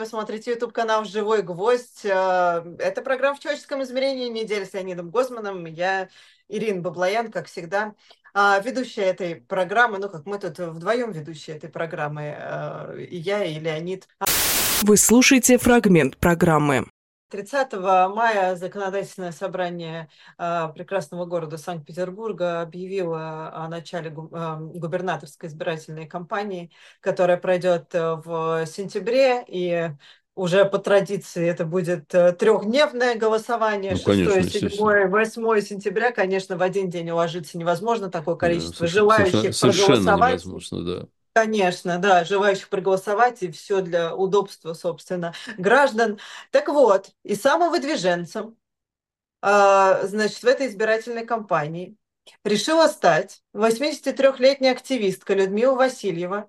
Вы смотрите YouTube-канал «Живой гвоздь». Это программа «В человеческом измерении. Неделя с Леонидом Гозманом». Я Ирина Баблоян, как всегда, ведущая этой программы. Ну, как мы тут вдвоем ведущие этой программы. И я, и Леонид. Вы слушаете фрагмент программы. 30 мая законодательное собрание прекрасного города Санкт-Петербурга объявило о начале губернаторской избирательной кампании, которая пройдет в сентябре, и уже по традиции это будет трехдневное голосование, Ну, 6, конечно, 7, естественно. 8 сентября. Конечно, в один день уложиться невозможно, такое количество Совершенно, желающих совершенно проголосовать. невозможно, да. Конечно, да, желающих проголосовать, и все для удобства, собственно, граждан. Так вот, и самовыдвиженцем, значит, в этой избирательной кампании решила стать 83-летняя активистка Людмила Васильева,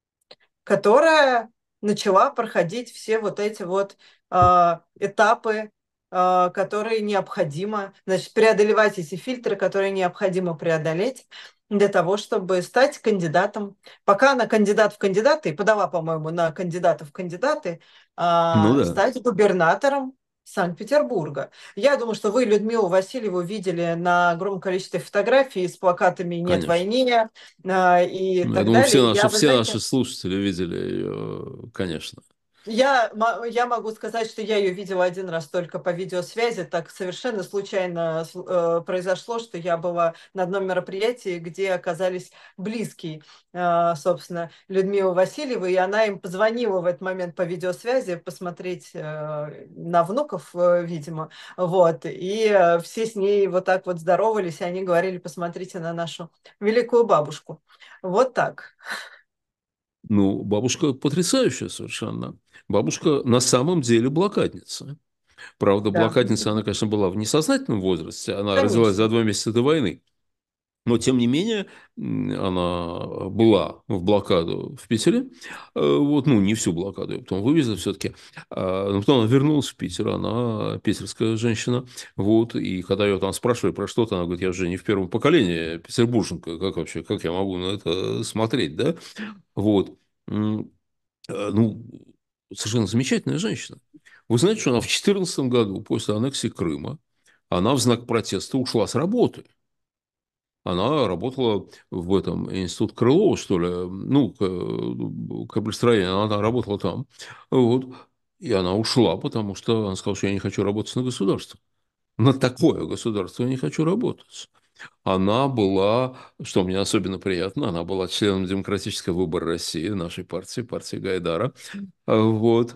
которая начала проходить все вот эти вот этапы, которые необходимо, значит, преодолевать эти фильтры, которые необходимо преодолеть для того, чтобы стать кандидатом. Пока она кандидат в кандидаты, и подала, по-моему, на кандидатов в кандидаты, Ну да, стать губернатором Санкт-Петербурга. Я думаю, что вы Людмилу Васильеву видели на огромном количестве фотографий с плакатами «Нет конечно. войне» и Ну, я так думаю, далее. Вы все знаете, наши слушатели видели ее, конечно. я могу сказать, что я ее видела один раз только по видеосвязи. Так совершенно случайно произошло, что я была на одном мероприятии, где оказались близкие, собственно, Людмилы Васильевой, и она им позвонила в этот момент по видеосвязи посмотреть на внуков, видимо. Вот. И все с ней вот так вот здоровались, и они говорили: посмотрите на нашу великую бабушку. Вот так. Ну, бабушка потрясающая совершенно. Бабушка на самом деле блокадница. Правда, Да, блокадница, она, конечно, была в несознательном возрасте. Она родилась за конечно. 2 месяца до войны. Но, тем не менее, она была в блокаду в Питере. Вот, ну, не всю блокаду, ее потом вывезли все-таки. Но потом она вернулась в Питер, она питерская женщина. Вот, и когда ее там спрашивали про что-то, она говорит: я уже не в первом поколении петербурженка, как вообще, как я могу на это смотреть, да? Вот. Ну, совершенно замечательная женщина. Вы знаете, что она в 2014 году, после аннексии Крыма, она в знак протеста ушла с работы. Она работала в этом институт Крылова, что ли, ну, кабельстроение, она работала там. Вот. И она ушла, потому что она сказала, что я не хочу работать на государство. На такое государство я не хочу работать. Она была, что мне особенно приятно, она была членом Демократического выбора России, нашей партии, партии Гайдара. Вот.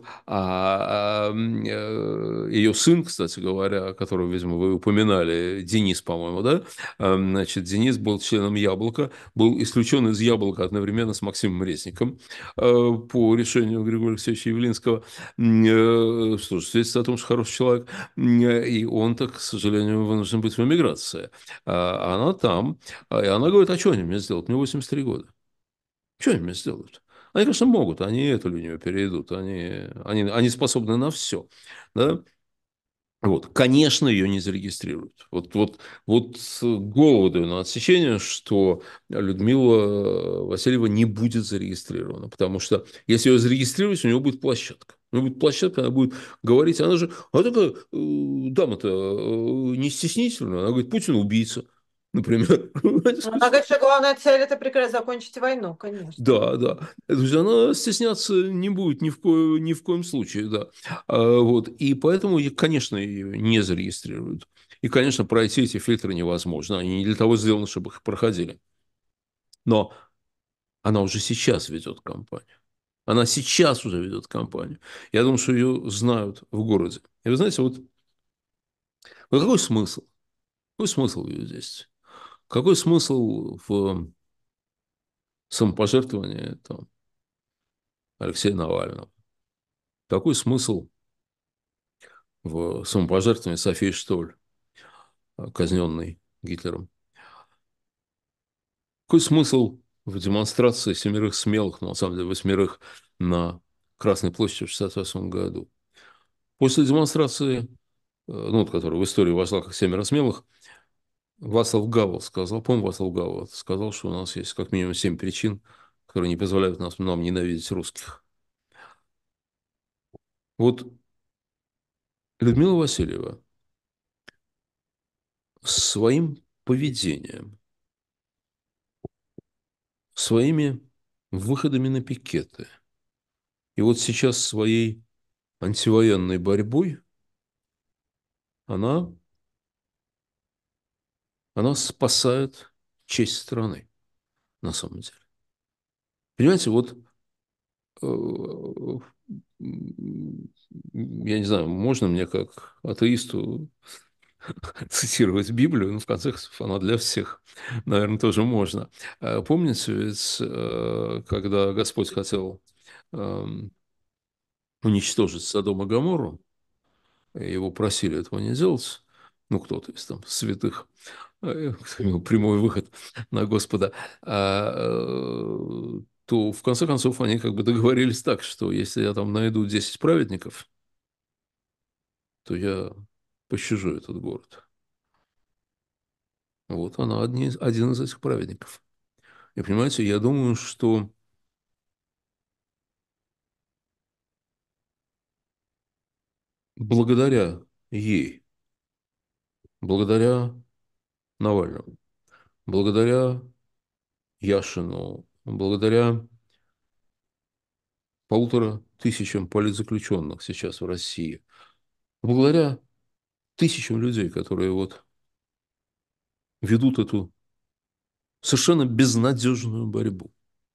Ее сын, кстати говоря, которого, видимо, вы упоминали, Денис, по-моему, да? Значит, Денис был членом «Яблока», был исключен из «Яблока» одновременно с Максимом Резником по решению Григория Алексеевича Явлинского. Что ж, свидетельствует о том, что хороший человек. И он, так, к сожалению, вынужден быть в эмиграции. Она там, и она говорит: а что они мне сделают? Мне 83 года. Что они мне сделают? Они, конечно, могут, они эту линию перейдут, они способны на все. Да? Вот. Конечно, ее не зарегистрируют. Вот голову даю на отсечение, что Людмила Васильева не будет зарегистрирована, потому что если ее зарегистрировать, у нее будет площадка. У нее будет площадка, она будет говорить, она такая дама-то не стеснительная, она говорит: Путин убийца, например. Ну, она говорит, что главная цель – это прекрасно закончить войну, конечно. Да, да. То есть она стесняться не будет ни в коем случае, да. Вот. И поэтому, конечно, ее не зарегистрируют. И, конечно, пройти эти фильтры невозможно. Они не для того сделаны, чтобы их проходили. Но она уже сейчас ведет кампанию. Она сейчас уже ведет кампанию. Я думаю, что ее знают в городе. И вы знаете, вот какой смысл? Какой смысл в ее действии? Какой смысл в самопожертвовании там, Алексея Навального? Какой смысл в самопожертвовании Софии Штоль, казненной Гитлером? Какой смысл в демонстрации 7 смелых, ну, на самом деле 8, на Красной площади в 1968 году? После демонстрации, ну, вот, которая в историю вошла как 7 смелых, Вацлав Гавел сказал, по-моему, Вацлав Гавел сказал, что у нас есть как минимум 7 причин, которые не позволяют нам ненавидеть русских. Вот Людмила Васильева своим поведением, своими выходами на пикеты и вот сейчас своей антивоенной борьбой она, она спасает честь страны, на самом деле. Понимаете, вот я не знаю, можно мне как атеисту цитировать Библию, но в конце концов она для всех, наверное, тоже можно. Помните, ведь когда Господь хотел уничтожить Содом и Гоморру, его просили этого не делать, ну, кто-то из там святых, кто имел прямой выход на Господа, то в конце концов они как бы договорились так, что если я там найду 10 праведников, то я пощажу этот город. Вот она один из этих праведников. И понимаете, я думаю, что благодаря ей, благодаря Навальному, благодаря Яшину, благодаря 1500 политзаключенных сейчас в России, благодаря тысячам людей, которые вот ведут эту совершенно безнадежную борьбу,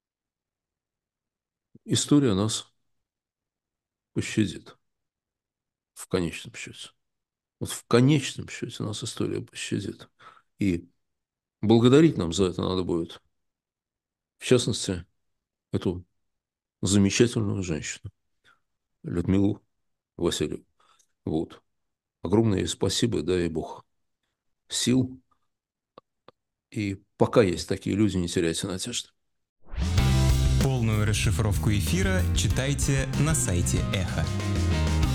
история нас пощадит в конечном счете. Вот в конечном счете нас история пощадит. И благодарить нам за это надо будет, в частности, эту замечательную женщину, Людмилу Васильеву. Вот. Огромное ей спасибо, дай Бог сил. И пока есть такие люди, не теряйте надежды. Полную расшифровку эфира читайте на сайте Эхо.